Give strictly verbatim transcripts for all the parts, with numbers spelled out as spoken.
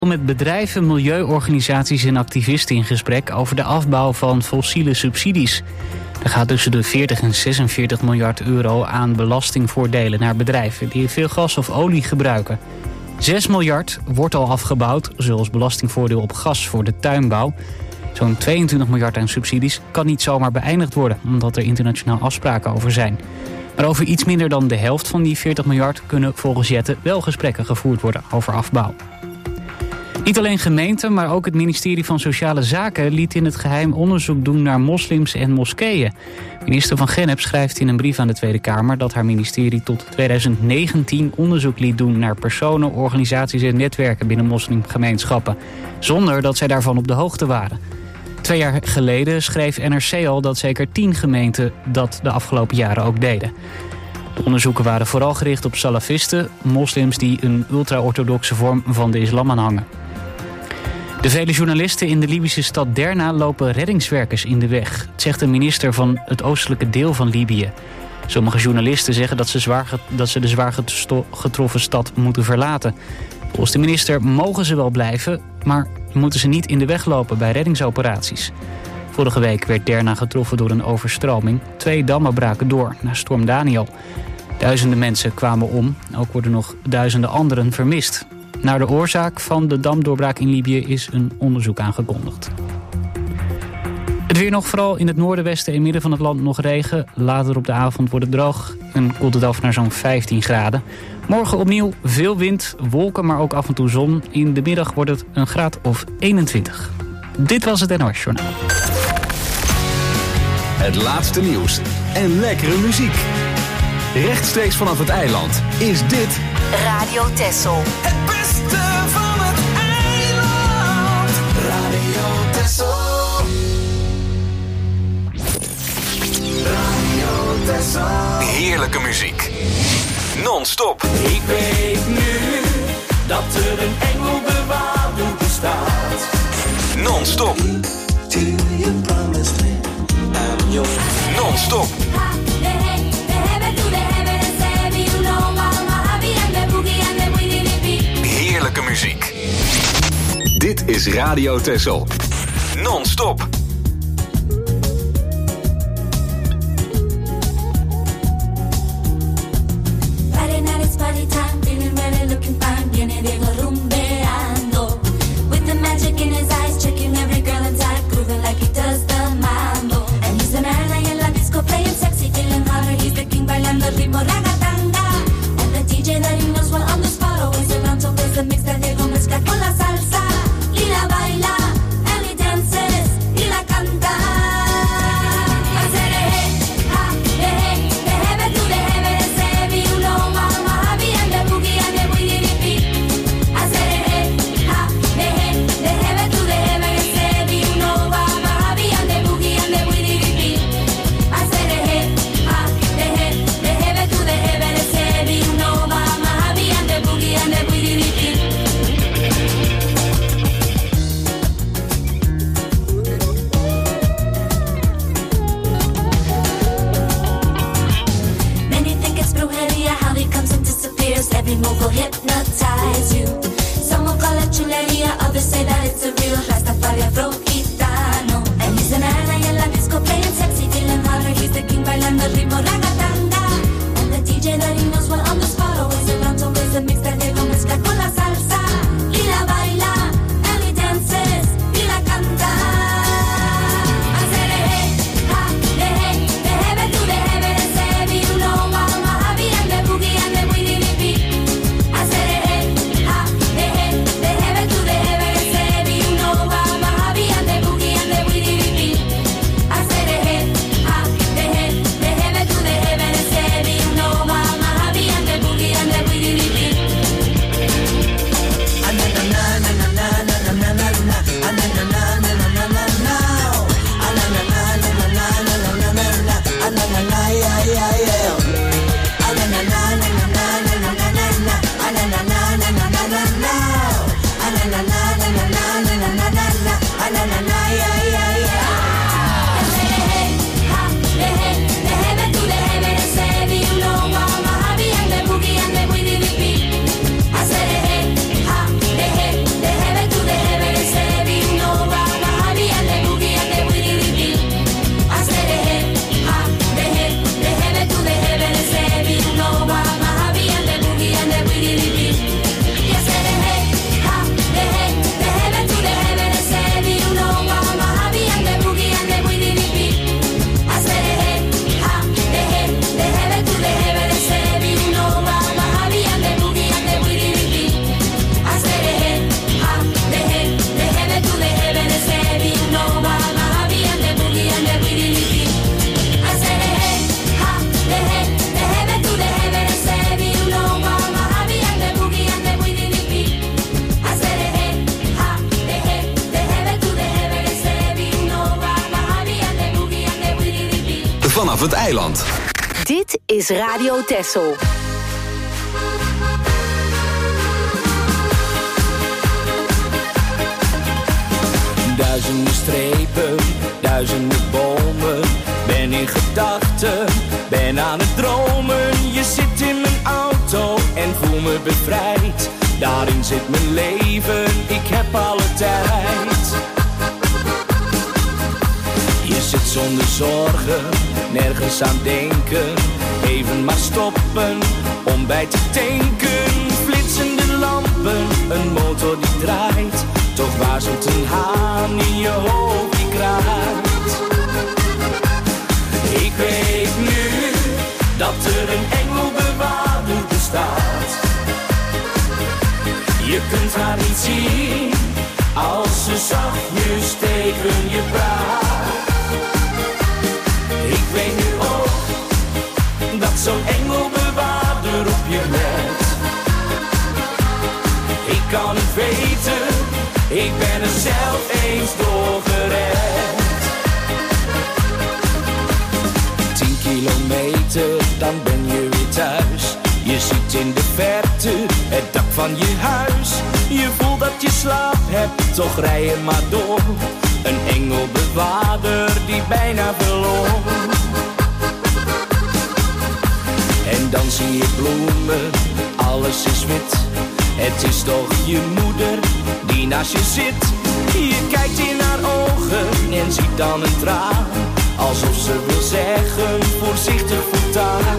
Met bedrijven, milieuorganisaties en activisten in gesprek over de afbouw van fossiele subsidies. Er gaat tussen de veertig en zesenveertig miljard euro aan belastingvoordelen naar bedrijven die veel gas of olie gebruiken. zes miljard wordt al afgebouwd, zoals belastingvoordeel op gas voor de tuinbouw. Zo'n tweeëntwintig miljard aan subsidies kan niet zomaar beëindigd worden, omdat er internationaal afspraken over zijn. Maar over iets minder dan de helft van die veertig miljard kunnen volgens Jette wel gesprekken gevoerd worden over afbouw. Niet alleen gemeenten, maar ook het ministerie van Sociale Zaken liet in het geheim onderzoek doen naar moslims en moskeeën. Minister Van Gennep schrijft in een brief aan de Tweede Kamer dat haar ministerie tot tweeduizend negentien onderzoek liet doen naar personen, organisaties en netwerken binnen moslimgemeenschappen, zonder dat zij daarvan op de hoogte waren. Twee jaar geleden schreef N R C al dat zeker tien gemeenten dat de afgelopen jaren ook deden. De onderzoeken waren vooral gericht op salafisten, moslims die een ultra-orthodoxe vorm van de islam aanhangen. De vele journalisten in de Libische stad Derna lopen reddingswerkers in de weg, zegt de minister van het oostelijke deel van Libië. Sommige journalisten zeggen dat ze, zwaar, dat ze de zwaar getroffen stad moeten verlaten. Volgens de minister mogen ze wel blijven, maar moeten ze niet in de weg lopen bij reddingsoperaties. Vorige week werd Derna getroffen door een overstroming. Twee dammen braken door na storm Daniel. Duizenden mensen kwamen om. Ook worden nog duizenden anderen vermist. Naar de oorzaak van de damdoorbraak in Libië is een onderzoek aangekondigd. Het weer nog, vooral in het noorden, westen en midden van het land nog regen. Later op de avond wordt het droog en koelt het af naar zo'n vijftien graden. Morgen opnieuw veel wind, wolken, maar ook af en toe zon. In de middag wordt het een graad of eenentwintig. Dit was het N O S Journaal. Het laatste nieuws en lekkere muziek. Rechtstreeks vanaf het eiland is dit Radio Texel. Het beste van het eiland. Radio Texel. Radio Texel. Heerlijke muziek. Non-stop. Ik weet nu dat er een engelbewaarder bestaat. Non-stop. Non-stop. Heerlijke muziek. Dit is Radio Texel. Non-stop. Friday night it's party time, feeling ready, looking fine, viene Diego rumbeando. With the magic in his eyes, checking every girl inside, grooving like he does the mambo. And he's the man ahí en la disco playing sexy, feeling hotter, he's the king bailando el ritmo ragatanga. And the D J that he knows well on the spot, always around to play the mix that Diego mezcla con la salsa. Y la baila, and he dances, y la canta. Every move will hypnotize you. Some will call it chuleria, others say that it's a real Rastafari Afro Gitano. And he's the man ahí en la disco playing sexy, feeling hotter, he's the king bailando el ritmo ragatanga. And the D J that he knows well on the spot, always around to raise the mix that Diego mezcla con la salsa. Y la baila, and he dances, y la canta. No vanaf het eiland. Dit is Radio Texel. Duizenden strepen, duizenden bomen. Ben in gedachten, ben aan het dromen. Je zit in mijn auto en voel me bevrijd. Daarin zit mijn leven, ik heb alle tijd. Je zit zonder zorgen, nergens aan denken. Even maar stoppen, om bij te tanken. Flitsende lampen, een motor die draait. Toch waarschuwt een haan in je hoofd die kraait. Ik weet nu dat er een engelbewaarder bestaat. Je kunt haar niet zien als ze zachtjes tegen je praat. Ik weet nu ook dat zo'n engelbewaarder op je let. Ik kan het weten, ik ben er zelf eens door gered. Tien kilometer, dan ben je weer thuis. Je ziet in de verte het dak van je huis. Je voelt dat je slaap hebt, toch rij je maar door. Een engelbewaarder die bijna verloor. En dan zie je bloemen, alles is wit. Het is toch je moeder die naast je zit. Je kijkt in haar ogen en ziet dan een traan. Alsof ze wil zeggen, voorzichtig voortaan.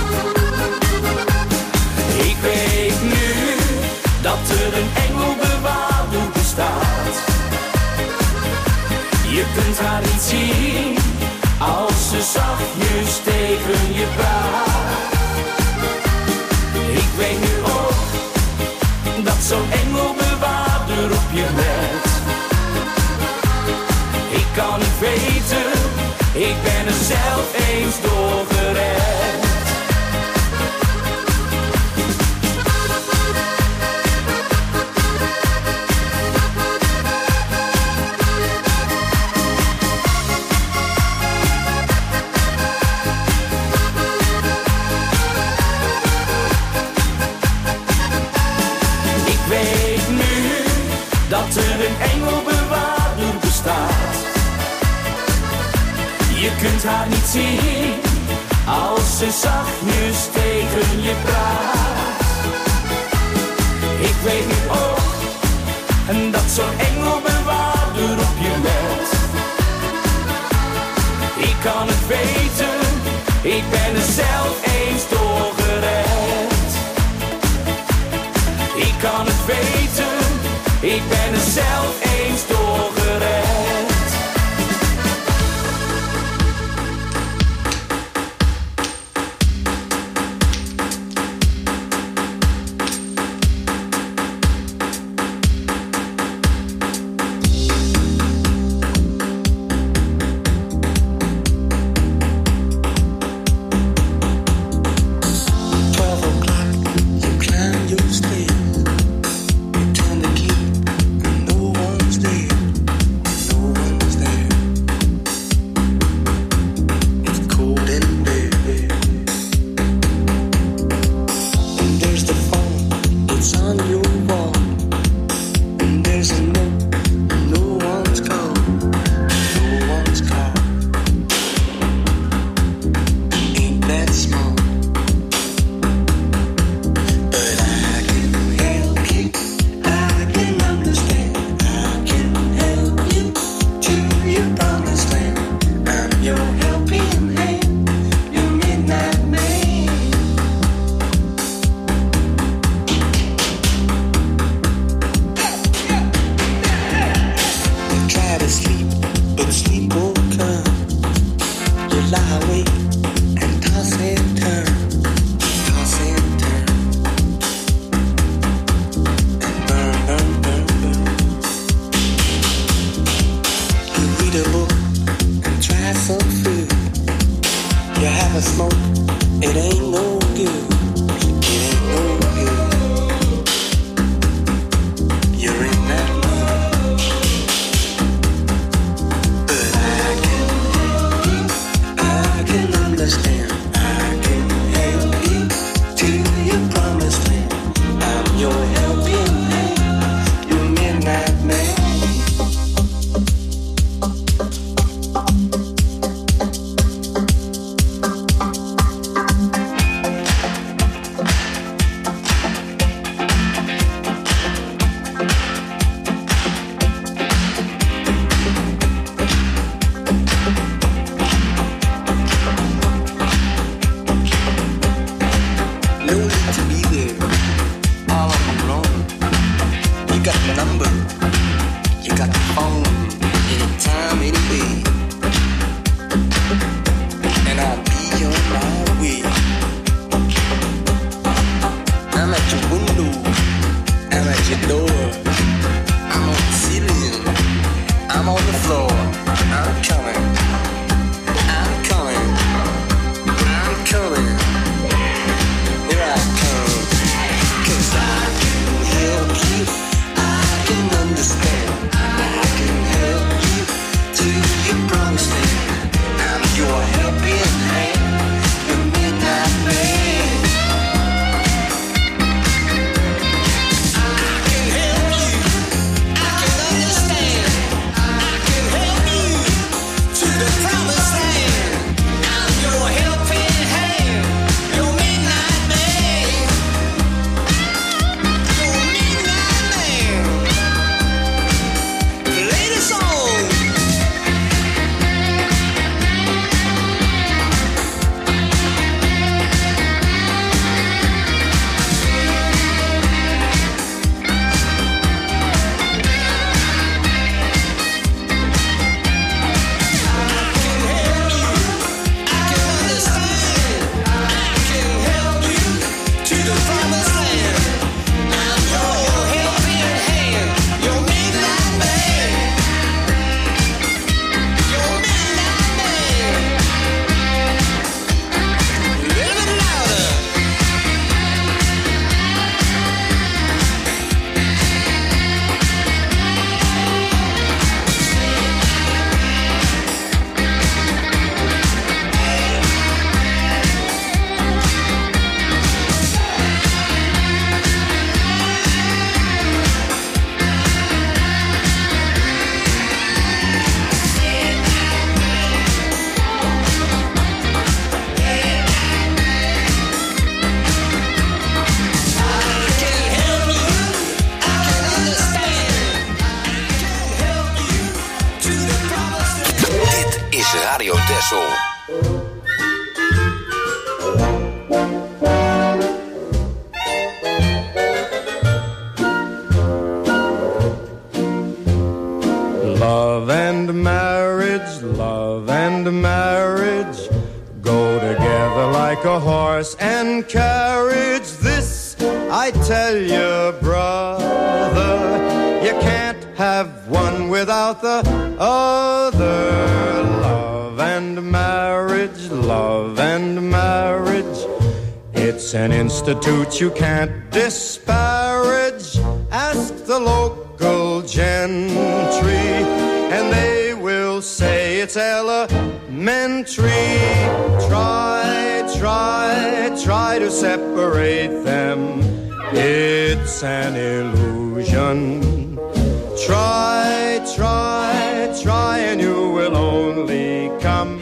Ik weet nu dat er een engelbewaarder bestaat. Je kunt haar niet zien als ze zachtjes tegen je praat. Ik weet nu ook dat zo'n engelbewaarder op je let. Ik kan het weten, ik ben er zelf eens door gered. Dat er een engelbewaarder bestaat. Je kunt haar niet zien als ze zachtjes tegen je praat. Ik weet nu ook dat zo'n engelbewaarder op je let. Ik kan het weten, ik ben er zelf eens door gered. Ik kan het weten, ik ben er zelf eens door gered. Your stay, you turn the key, and no one's there. You got the phone anytime, anyway. And I'll be on my way. I'm at your window, I'm at your door. I'm on the ceiling, I'm on the floor. I'm coming, I'm coming, I'm coming. Here I come. 'Cause I can help you, I can understand. I can help you to your promised land. I'm your helping hand, the midnight man. I can help you, I can understand. I can help you to the promised land. I'm your helping hand, your midnight man. Your midnight man. Play the song. Radio Texel. Love and marriage, love and marriage go together like a horse and carriage. This I tell you, brother, you can't have one without the other. Love and marriage, love and marriage, it's an institute you can't disparage. Ask the local gentry and they will say it's elementary. Try, try, try to separate them, it's an illusion. Try, try, try and you will only come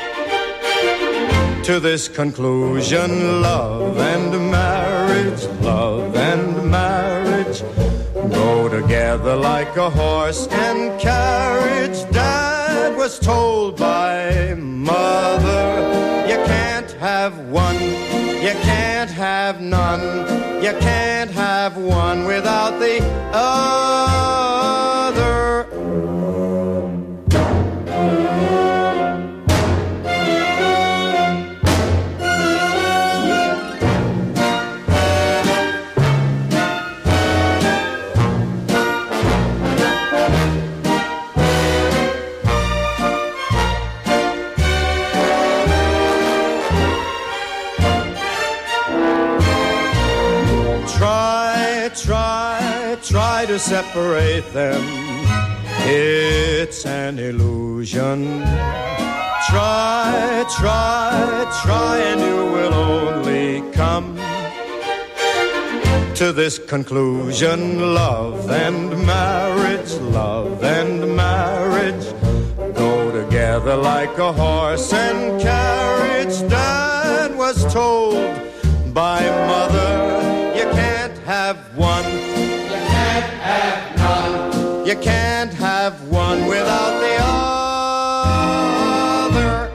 to this conclusion. Love and marriage, love and marriage go together like a horse and carriage. Dad was told by mother, you can't have one, you can't have none, you can't have one without the other. Try to separate them, it's an illusion. Try, try, try and you will only come to this conclusion. Love and marriage, love and marriage go together like a horse and carriage. Dad was told by mother, you can't have one, have none. You can't have one without the other.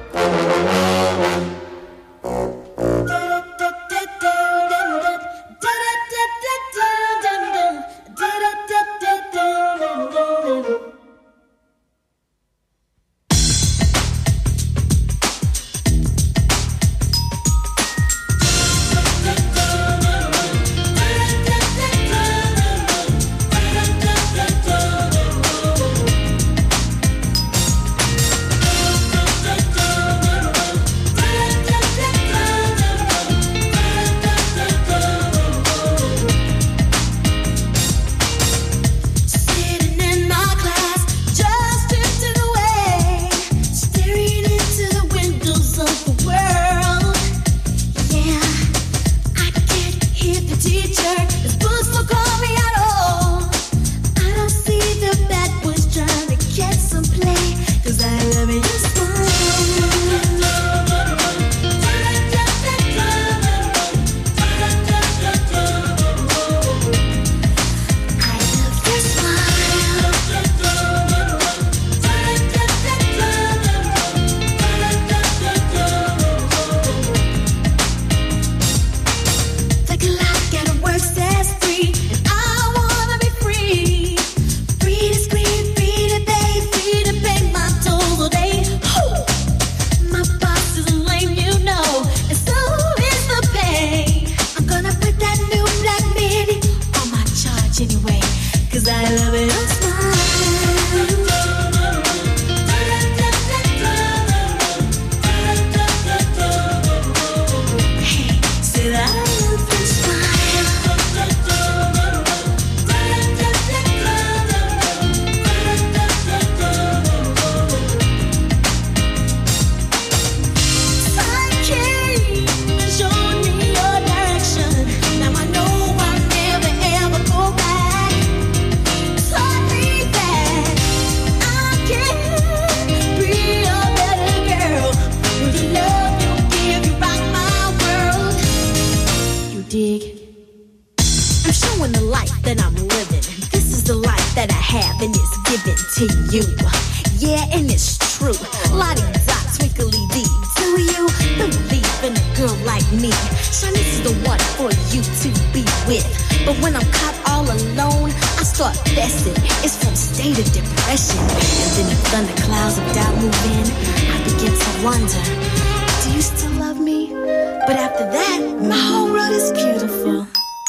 loving is given to you. Yeah, and it's true. La-di-da, twinkly-dee. Do you believe in a girl like me? Shanice is the one for you to be with. But when I'm caught all alone, I start fessing. It's from state of depression. And then the thunderclouds of doubt move in. I begin to wonder, do you still love me? But after that, my whole world is beautiful.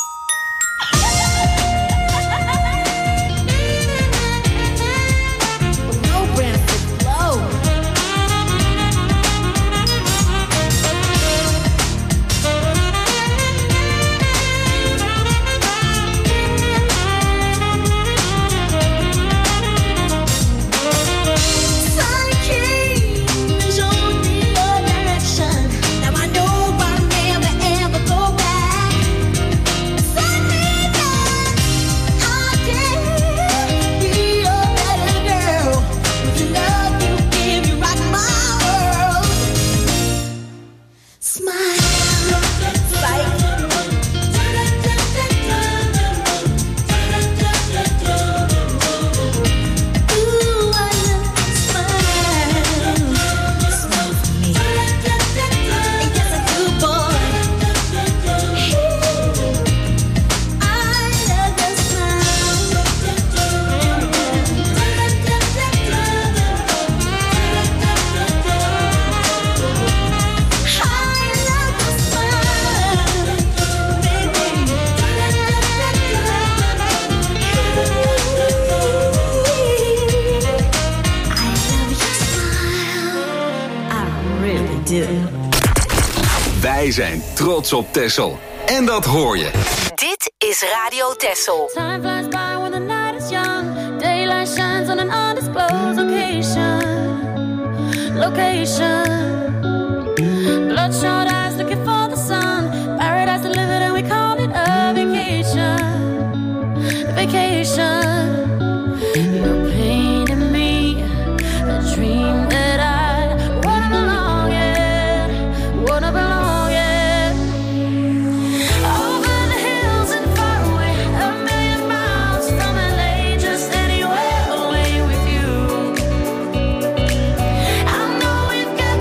Wij zijn trots op Texel. En dat hoor je. Dit is Radio Texel. Time flies by when the night is young. Daylight shines on an undisclosed location. Location. Bloodshot eyes looking for the sun. Paradise delivered and we call it a vacation. Vacation. You're painting me a dream that I wanna belong in. Wanna belong. Got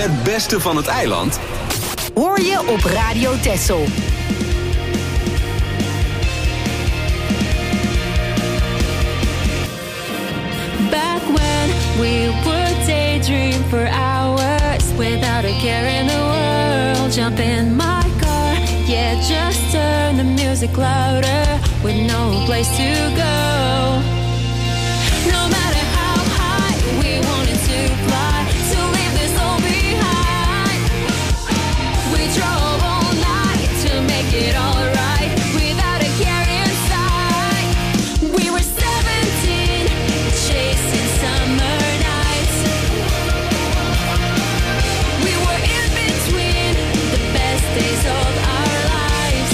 Het beste van het eiland hoor je op Radio Texel. Back when we would daydream for hours without a care in the world. Jump in my car, yeah, just turn the music louder with no place to go. No matter how high we wanted to fly, to leave this all behind. We drove all night to make it all right without a care inside. We were seventeen, chasing summer nights. We were in between the best days of our lives.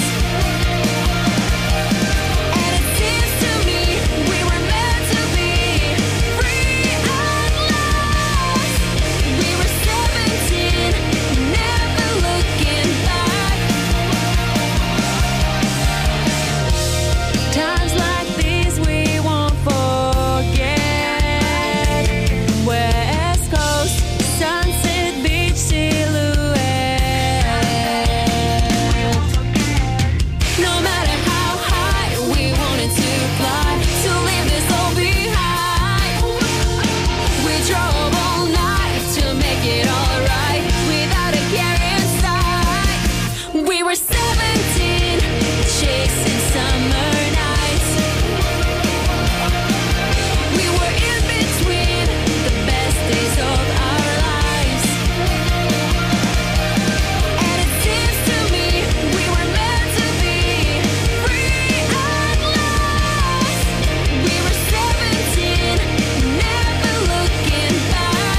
And it seems to me we were meant to be free at last. We were seventeen, never looking back. Times like these we won't forget. West Coast, Sunset Beach silhouette. No matter how high we wanted to fly, to leave this all behind. We drove all night to make it all right without a care inside. We were seventeen, chasing summer nights. We were in between the best days of our lives. And it seems to me we were meant to be free at last. We were seventeen, never looking back.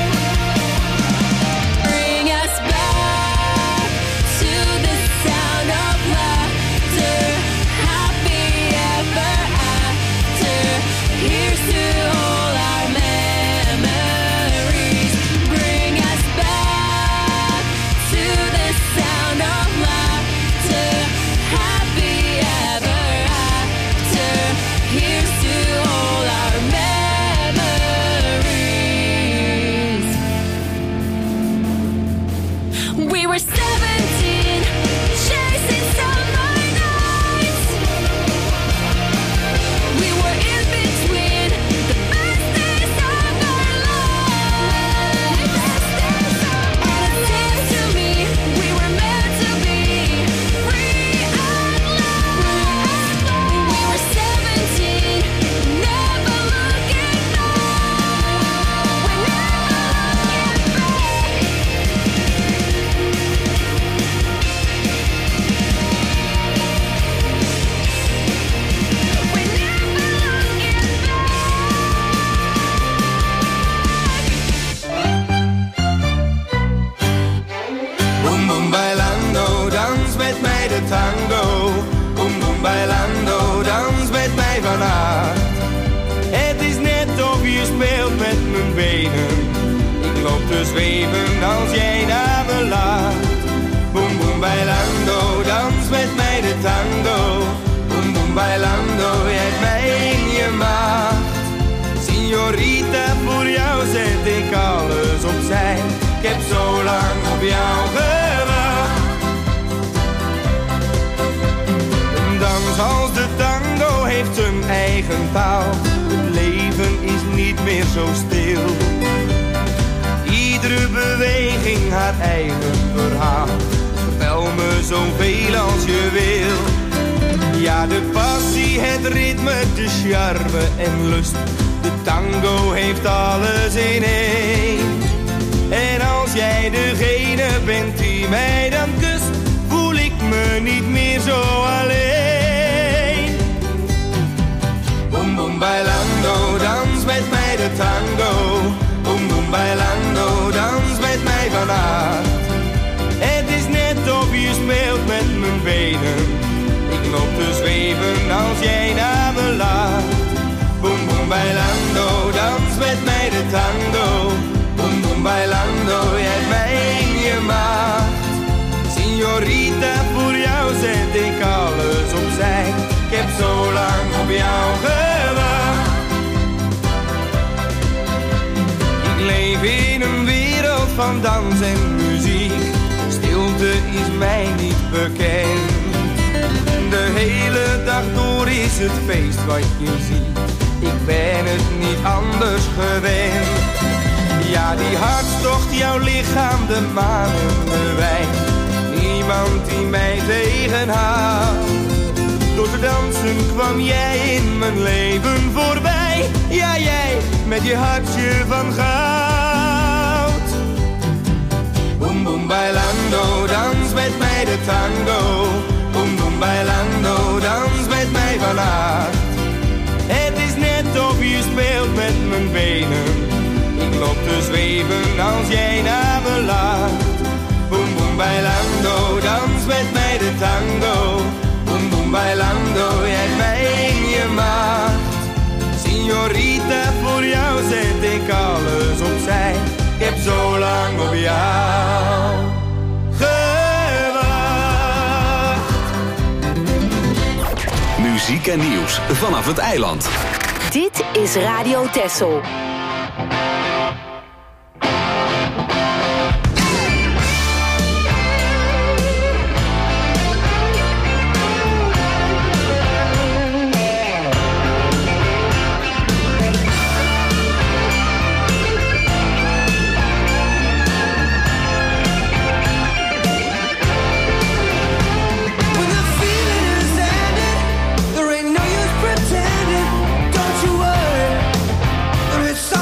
Bring us back to the sound of laughter, happy ever after. Here's to all our memories. Bring us back to the sound of laughter, happy ever after. Here's to all our memories. We were seventeen, chasing summer nights. We were in between the best days of our lives. And it seems to me we were meant to be free at last. We were seventeen, never looking back. We're never Boom boom bailando, dans met mij de tango. Boom boom bailando, dans met mij vannacht. Het is net of je speelt met mijn benen. Ik loop te zweven als jij naar me lacht. Boom boom bailando, dans met mij de tango. Boom boom bailando, jij hebt mij in je macht. Signorita, voor jou zet ik alles opzij. Ik heb zo lang op jou gewacht. Een dans als de tango heeft zijn eigen taal. Het leven is niet meer zo stil. Iedere beweging haar eigen verhaal. Vertel me zoveel als je wil. Ja, de passie, het ritme, de charme en lust. De tango heeft alles in één. En als jij degene bent die mij dan kust, voel ik me niet meer zo alleen. Boom boom bailando, dans met mij de tango. Boom boom bailando, dans met mij vannacht. Het is net of je speelt met mijn benen. Ik loop te zweven als jij naar me lacht. Boom boom bailando, dans met mij de tango. Boom boom bailando, jij hebt mij in je macht. Signorita, voor jou zet ik alles opzij. Ik heb zo lang op jou gewacht. Ik leef in een wereld van dans en muziek. Stilte is mij niet bekend. De hele dag door is het feest wat je ziet. Ik ben het niet anders gewend. Ja, die hartstocht, jouw lichaam, de maan en de wijn. Niemand die mij tegenhoudt. Door te dansen kwam jij in mijn leven voorbij. Ja, jij met je hartje van goud. Boom, boom, bailando, dans met mij de tango. Boom, boom, bailando, dans met mij vannacht. Het is net of je speelt met mijn benen. Ik loop te zweven als jij naar me lacht. Boom, boom, bailando, dans met mij de tango. Boom, boom, bailando, jij mij in je macht. Signorita, voor jou zet ik alles opzij. Ik heb zo lang op jou gewacht. Muziek en nieuws vanaf het eiland. Dit is Radio Texel. It's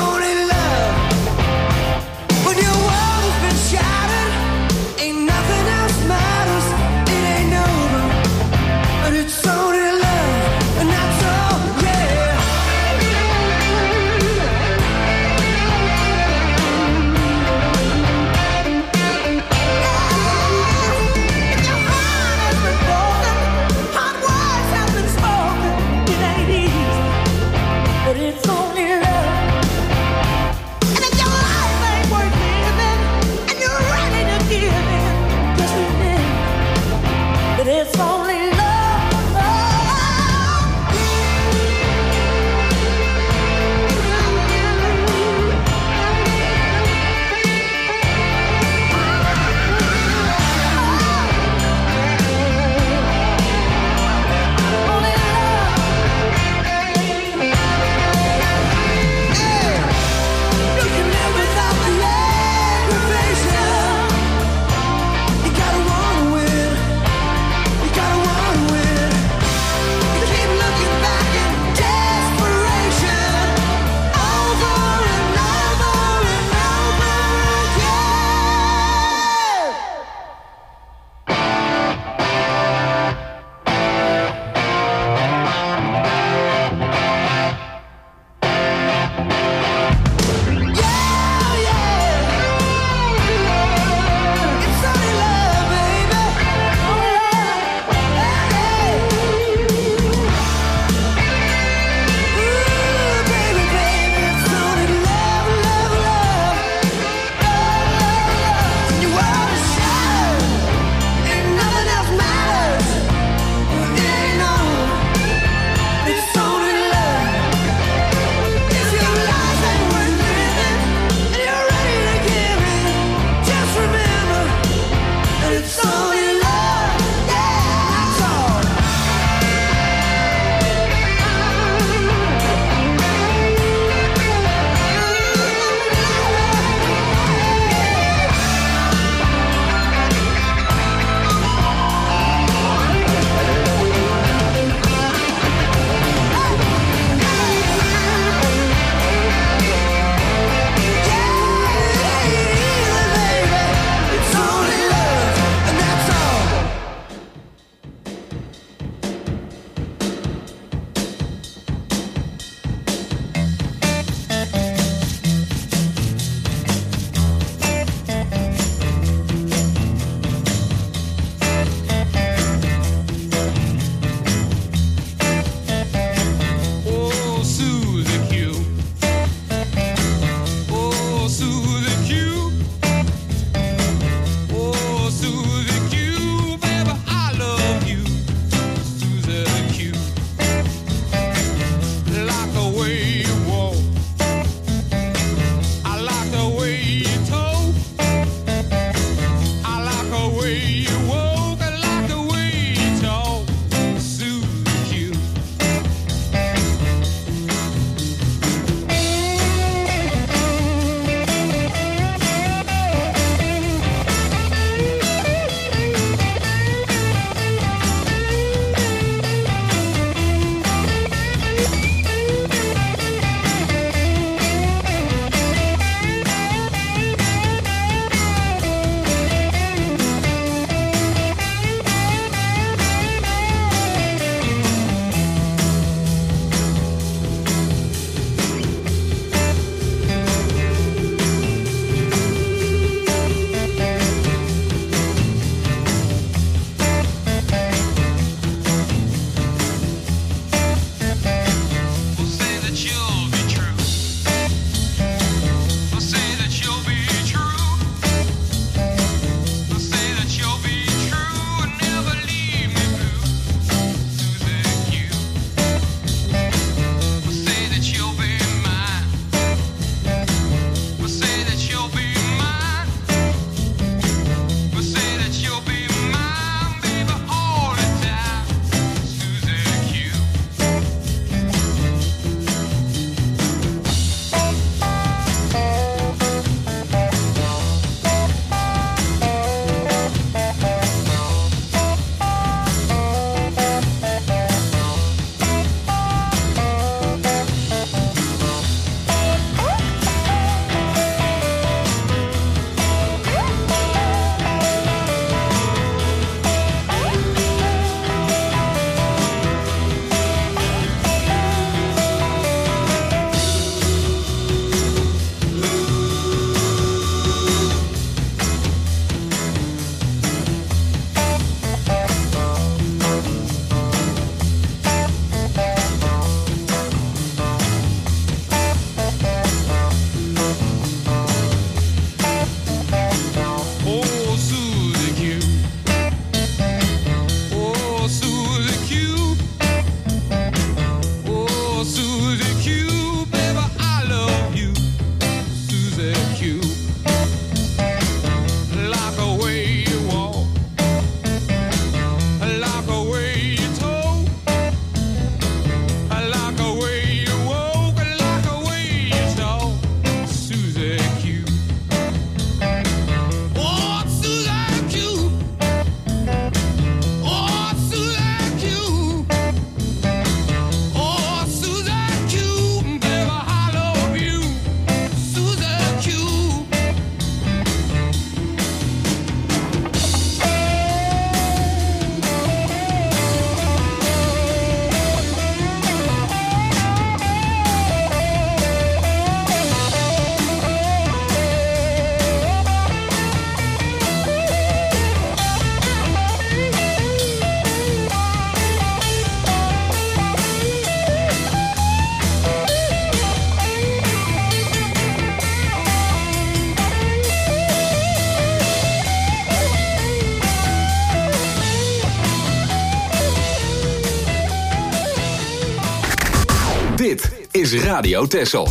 is Radio Texel.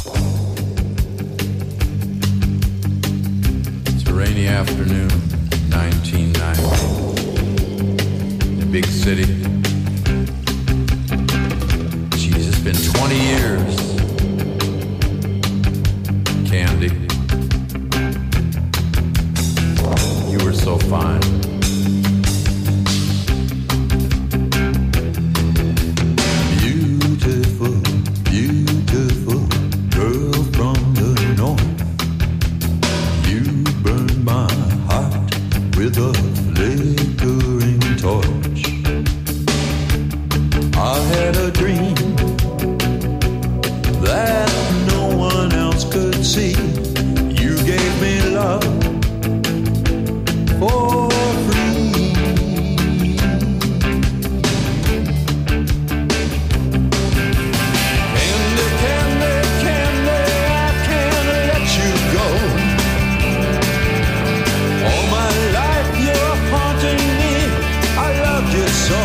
It's a rainy afternoon, nineteen ninety. In a big city. Jeez, it's been twenty years. Candy, you were so fine. Beautiful, beautiful girl from the north. You burned my heart with a flickering torch. I had a dream that no one else could see. You gave me love for free. Candy, candy, candy, I can't let you go. All my life you're haunting me, I love you so.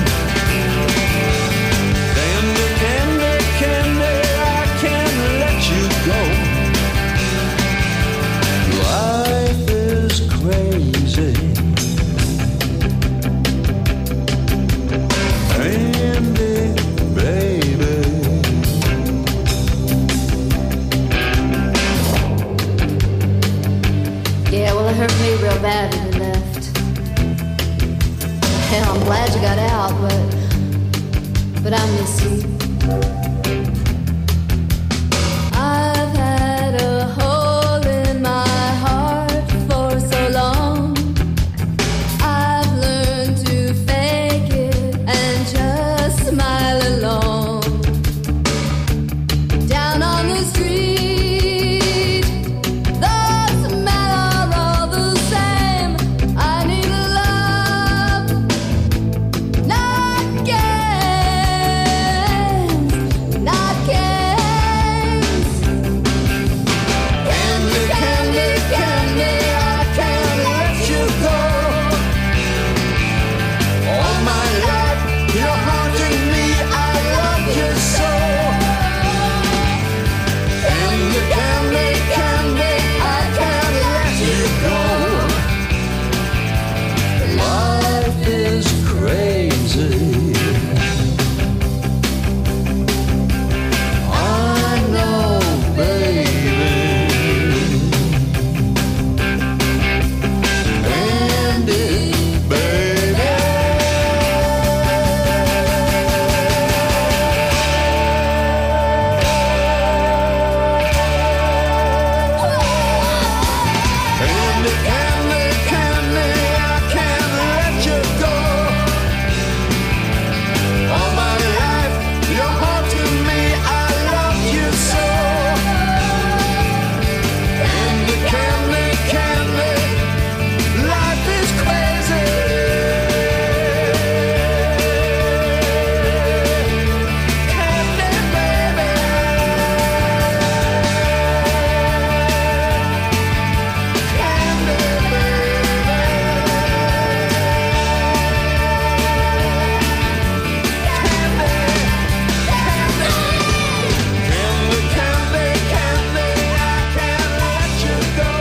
Candy, candy, candy, I can't let you go. Life is crazy. Candy, baby. Yeah, well, it hurt me real bad when you left. Hell, I'm glad you got out, but but I miss you. I've had a hole in my heart for so long. I've learned to fake it and just smile along. Down on the street, the smell are all the same. I need love, not games, not games. Candy, candy, candy, I can't let you go. All my life you're haunting me, I love you so. Candy, candy, candy, I can't let you go. Life is crazy. I know, baby. Candy, baby. Candy, candy, candy, I can't let you go. All my life you're haunting me, I love you so. Candy, candy, candy, life is crazy. Candy, baby. Candy, Candy, candy, candy, I can't let you go.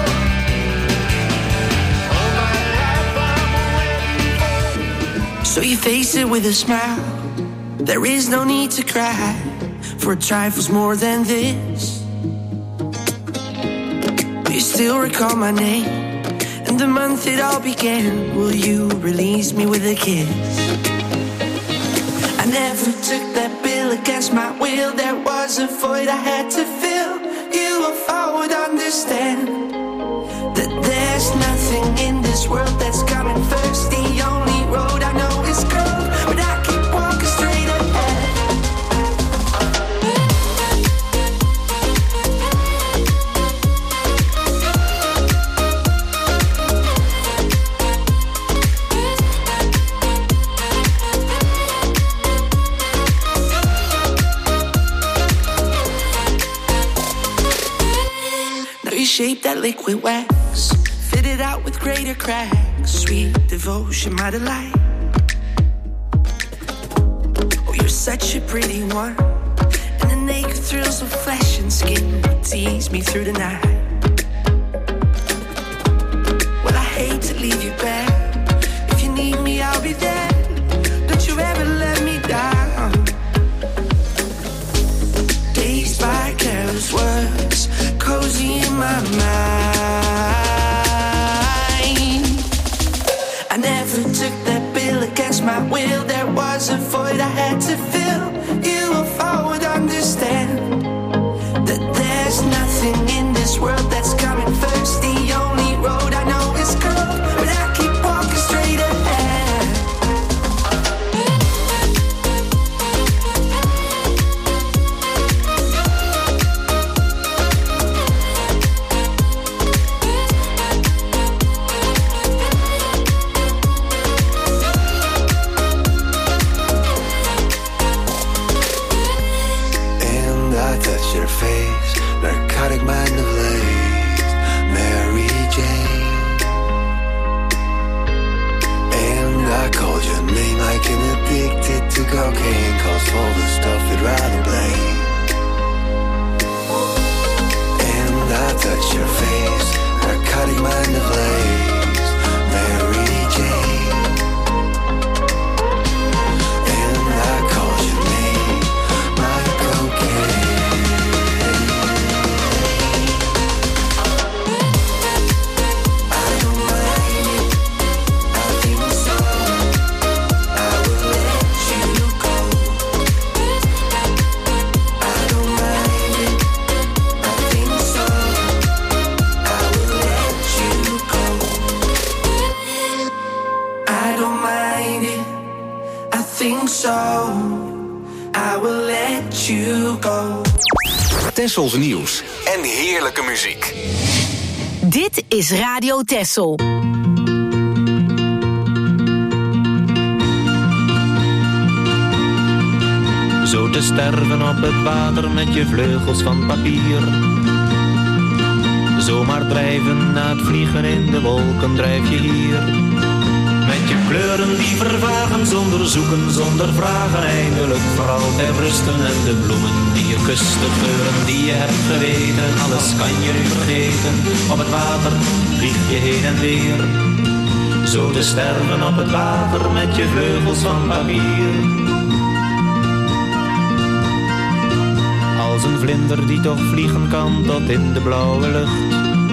All my life I'm waiting for. So you face it with a smile. There is no need to cry for trifles more than this. Will you still recall my name and the month it all began? Will you release me with a kiss? I never took that bill against my will. There was a void I had to fill. You, if I would understand that there's nothing in this world that's coming first. The only road I know is curved, but I keep walking straight ahead. Now you shape that liquid wax, fit it out with greater cracks. Sweet devotion, my delight. Oh, you're such a pretty one, and the naked thrills of flesh and skin tease me through the night. Well, I hate to leave you back. If you need me, I'll be there. Don't you ever let me down. Dazed by careless words, cozy in my mind. I never took that bill against my will. There was a void I had to fill. You, if I would understand that there's nothing in this world that's coming first. The only road I know is cold, but I keep walking straight ahead. And I touch your face, narcotic mind of lace, Mary Jane. And I called your name like an addicted to cocaine, calls for the stuff you'd rather blame. And I touch your face, narcotic mind of lace, Mary Jane. And I called your name, my cocaine. I don't mind it, I think so. I will let you go. I don't mind it, I think so. I will let you go. I don't mind it, I think so. I will let you go. Tessels nieuws en heerlijke muziek. Dit is Radio Tessel. Zo te sterven op het water met je vleugels van papier. Zomaar drijven na het vliegen in de wolken drijf je hier. Met je kleuren die vervagen zonder zoeken, zonder vragen. Eindelijk voor altijd rusten en de bloemen die je kust, de geuren die je hebt geweten. Alles kan je nu vergeten, op het water vlieg je heen en weer. Zo te sterven op het water met je vleugels van papier. Als een vlinder die toch vliegen kan tot in de blauwe lucht.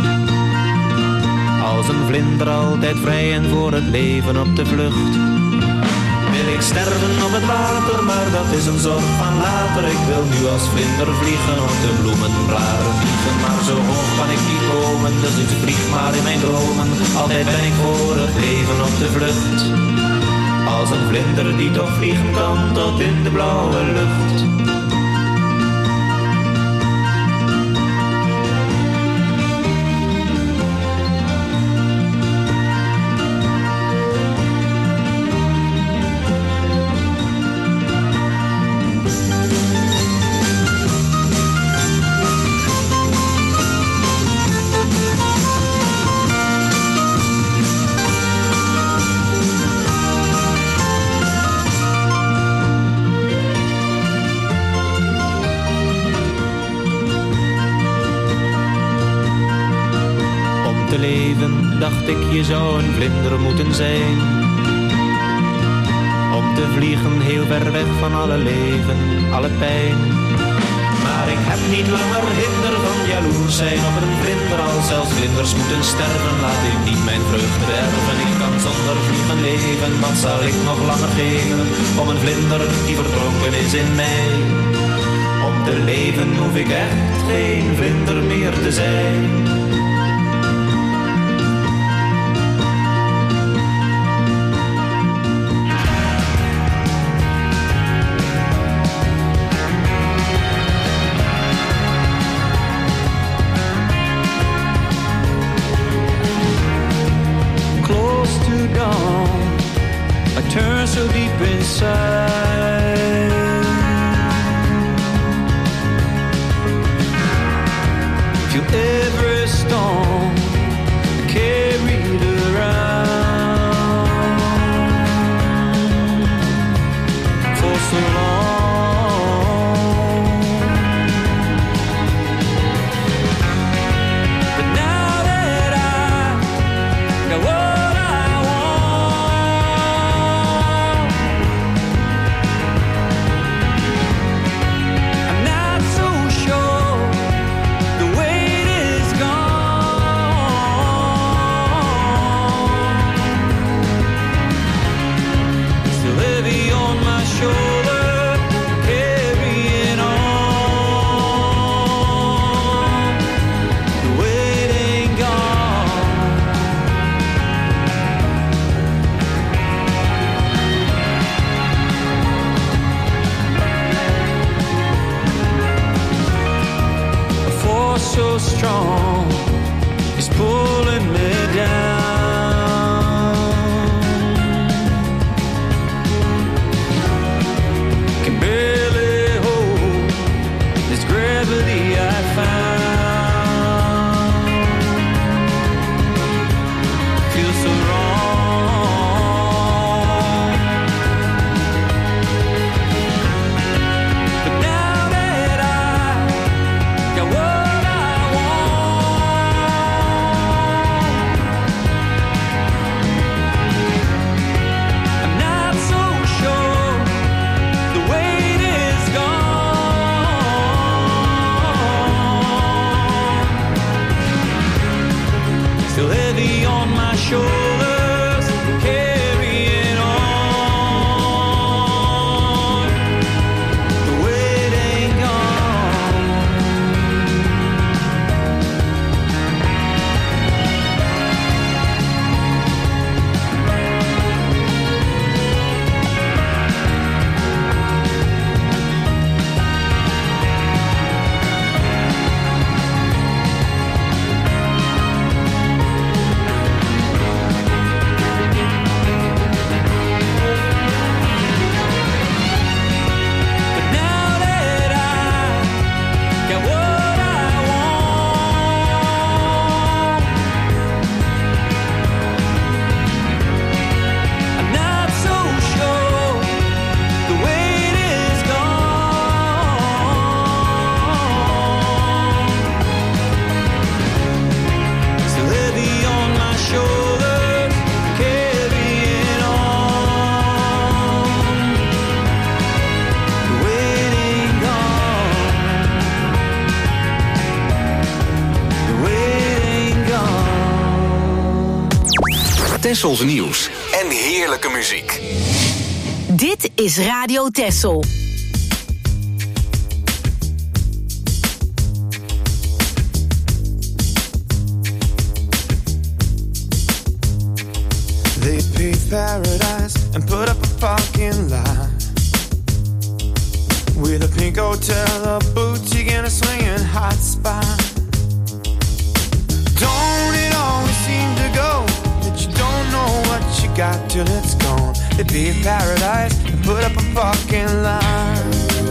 Als een vlinder altijd vrij en voor het leven op de vlucht. Wil ik sterven op het water, maar dat is een zorg van later. Ik wil nu als vlinder vliegen op de bloemenblaren vliegen. Maar zo hoog kan ik niet komen, dus ik vlieg maar in mijn dromen. Altijd ben ik voor het leven op de vlucht. Als een vlinder die toch vliegen kan tot in de blauwe lucht. Dacht ik, je zou een vlinder moeten zijn. Om te vliegen heel ver weg van alle leven, alle pijn. Maar ik heb niet langer hinder van jaloers zijn op een vlinder. Als zelfs vlinders moeten sterven, laat ik niet mijn vreugde werven. Ik kan zonder vliegen leven, wat zal ik nog langer geven? Om een vlinder die verdronken is in mij. Om te leven hoef ik echt geen vlinder meer te zijn. Turn so deep inside. Feel every storm carried around for so long. so strong is pulling me down. Can barely hold this gravity I found. Feels so wrong. But now that I got what I I'm not so sure the weight is gone. Still heavy on my shoulders, carrying on. The weight ain't gone. But now that I got what I want, I'm not so sure the weight is gone. Still heavy on my shoulders, carrying on. The weight ain't gone. The weight ain't gone. Tessels nieuws en heerlijke muziek. Dit is Radio Tessel. They paved paradise and put up a parking lot with a pink hotel, a boutique, and a swinging hot spot. Don't it always seem to go that you don't know what you got till it's gone? They paved paradise and put up a parking lot.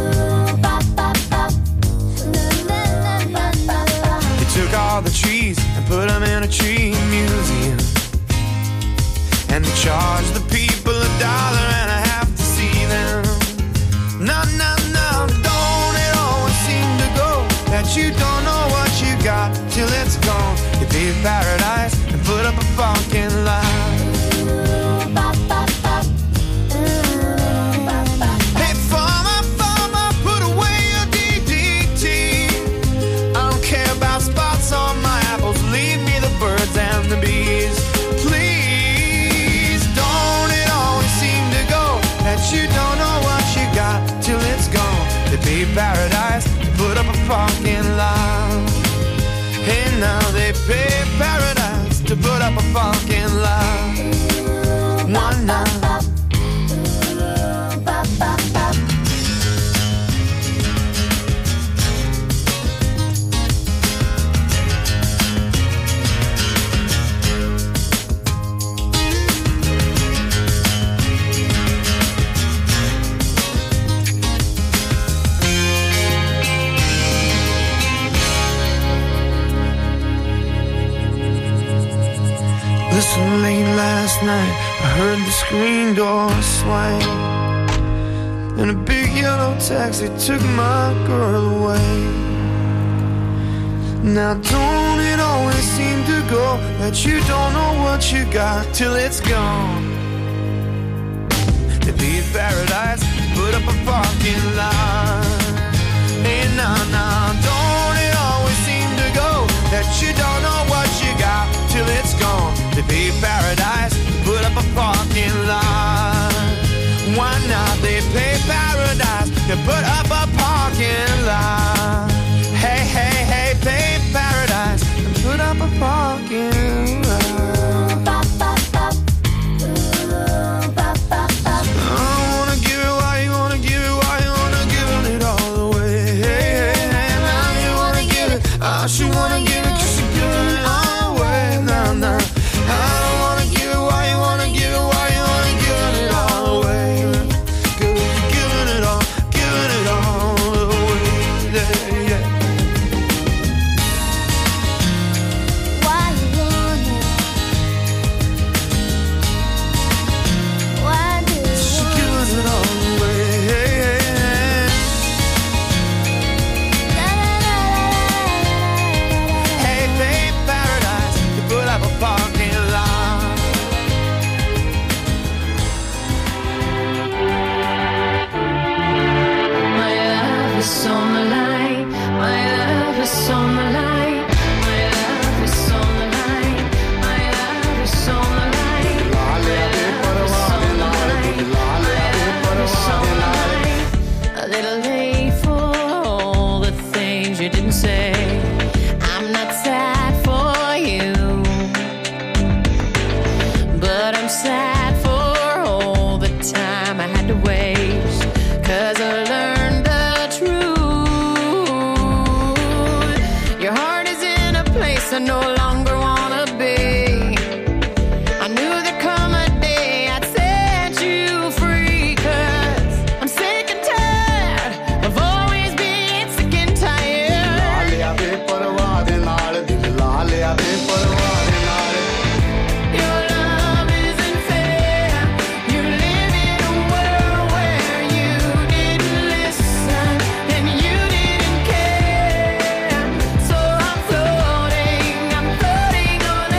They took all the trees and put them in a tree museum. And they charge the people a dollar and a half to see them. No, no, no, don't it always seem to go that you don't know what you got till it's gone? You paved paradise and put up a parking lot. Hey, farmer, farmer, put away your D D T. I don't care about spots on my apples, leave me the birds and the bees. Please, don't it always seem to go that you don't know what you got till it's gone? They paved paradise, put up a parking lot. Hey, now they paved paradise to put up a parking lot. One night. Listen, late last night I heard the screen door swing, and a big yellow taxi took my girl away. Now don't it always seem to go that you don't know what you got till it's gone? They leave paradise, put up a parking lot. Hey, nah, nah, don't it always seem to go that you don't know what you got till it's gone? They pay paradise, put up a parking lot. Why not? They pay paradise, to put up a parking lot. Hey, hey, hey, pay paradise, and put up a parking lot. I wanna give it why you wanna give it, why you wanna give it all away. Hey, hey, hey, now you wanna give it. I Now she wanna give it 'cause she giving it all away. Nah, nah. I don't wanna give it, why you wanna give it, why you wanna give it all away? 'Cause you're giving it all, giving it all away. Yeah, yeah. Why you want it? Why do you She want giving it all away. Hey, babe, paradise, you put up a parking lot. My love is on the line. My love is on the line. My love is on the line. My love is on the line. My love is on the line. My love is on the line. A little late for all the things you didn't say. I'm not sad for you, but I'm sad for all the time I had to waste. 'Cause I learned the truth. Your heart is in a place I no longer wanna be. I knew there'd come a day I'd set you free. 'Cause I'm sick and tired of always being sick and tired. Your love isn't fair. You live in a world where you didn't listen and you didn't care. So I'm floating, I'm floating on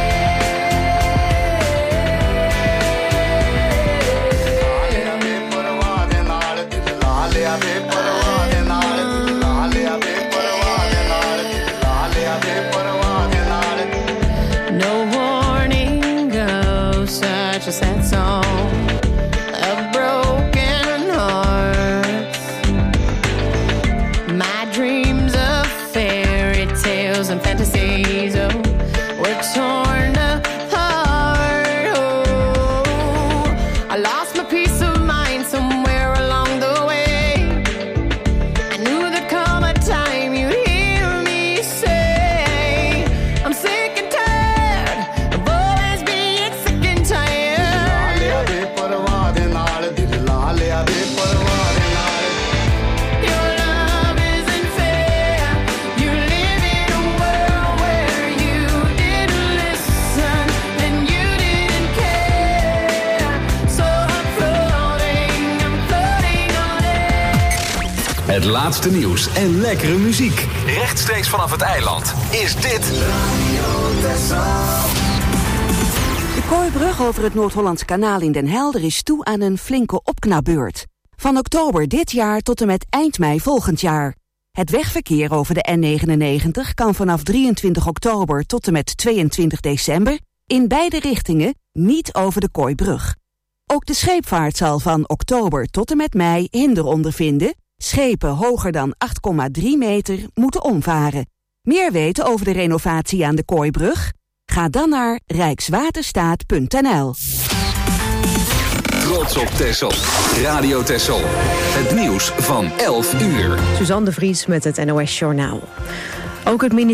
no warning goes such a sad song of broken hearts. My dreams of fairy tales and fantasies, oh, were torn apart. Oh, I lost my peace of mind somewhere along the way. I knew there'd come a time you'd hear me say, I'm sick and tired of always being sick and tired. Your love isn't fair. You live in a world where you didn't listen and you didn't care. So I'm floating, I'm floating on it. Het laatste nieuws en lekkere muziek. Rechtstreeks vanaf het eiland is dit De Kooibrug over het Noord-Hollandse kanaal in Den Helder is toe aan een flinke opknapbeurt. Van oktober dit jaar tot en met eind mei volgend jaar. Het wegverkeer over de N negenennegentig kan vanaf drieëntwintig oktober tot en met tweeëntwintig december in beide richtingen niet over de Kooibrug. Ook de scheepvaart zal van oktober tot en met mei hinder ondervinden. Schepen hoger dan acht komma drie meter moeten omvaren. Meer weten over de renovatie aan de Kooibrug? Ga dan naar rijkswaterstaat punt n l. Trots op Texel. Radio Texel. Het nieuws van elf uur. Suzanne de Vries met het N O S Journaal. Ook het